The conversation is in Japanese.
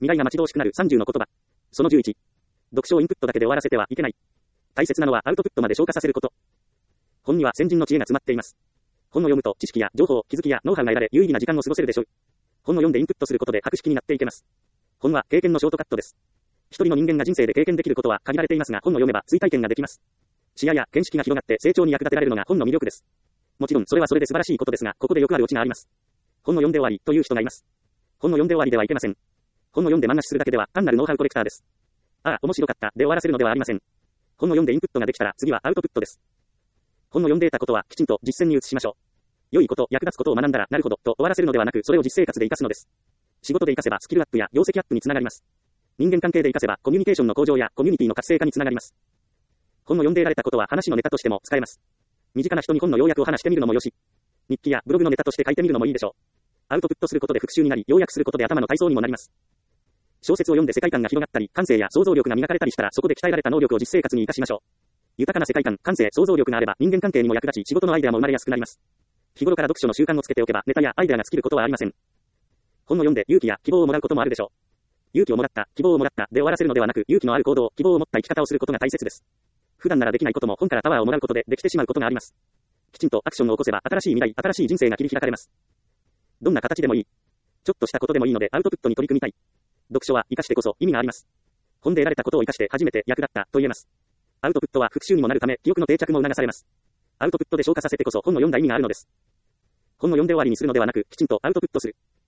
未来が待ち遠しくなる30の言葉。その11。読書をインプットだけで終わらせてはいけない。大切なのはアウトプットまで消化させること。本には先人の知恵が詰まっています。本を読むと知識や情報、気づきやノウハウが得られ有意義な時間を過ごせるでしょう。本を読んでインプットすることで博識になっていけます。本は経験のショートカットです。一人の人間が人生で経験できることは限られていますが、本を読めば追体験ができます。視野や見識が広がって成長に役立てられるのが本の魅力です。もちろんそれはそれで素晴らしいことですが、ここでよくあるオチがあります。本を読んで終わりという人がいます。本を読んで終わりではいけません。本を読んで漫画視するだけでは単なるノウハウコレクターです。ああ、面白かったで終わらせるのではありません。本を読んでインプットができたら次はアウトプットです。本を読んで得たことはきちんと実践に移しましょう。良いこと、役立つことを学んだらなるほどと終わらせるのではなく、それを実生活で活かすのです。仕事で活かせばスキルアップや業績アップにつながります。人間関係で活かせばコミュニケーションの向上やコミュニティの活性化につながります。本を読んで得られたことは話のネタとしても使えます。身近な人に本の要約を話してみるのもよし、日記やブログのネタとして書いてみるのもいいでしょう。アウトプットすることで復習になり、要約することで頭の体操にもなります。小説を読んで世界観が広がったり、感性や想像力が磨かれたりしたら、そこで鍛えられた能力を実生活に活かしましょう。豊かな世界観、感性、想像力があれば、人間関係にも役立ち、仕事のアイデアも生まれやすくなります。日頃から読書の習慣をつけておけば、ネタやアイデアが尽きることはありません。本を読んで勇気や希望をもらうこともあるでしょう。勇気をもらった、希望をもらったで終わらせるのではなく、勇気のある行動、希望を持った生き方をすることが大切です。普段ならできないことも本からパワーをもらうことでできてしまうことがあります。きちんとアクションを起こせば、新しい未来、新しい人生が切り開かれます。どんな形でもいい。ちょっとしたことでもいいのでアウトプットに取り組みたい。読書は活かしてこそ意味があります。本で得られたことを活かして初めて役立ったと言えます。アウトプットは復習にもなるため、記憶の定着も促されます。アウトプットで消化させてこそ本を読んだ意味があるのです。本を読んで終わりにするのではなく、きちんとアウトプットする。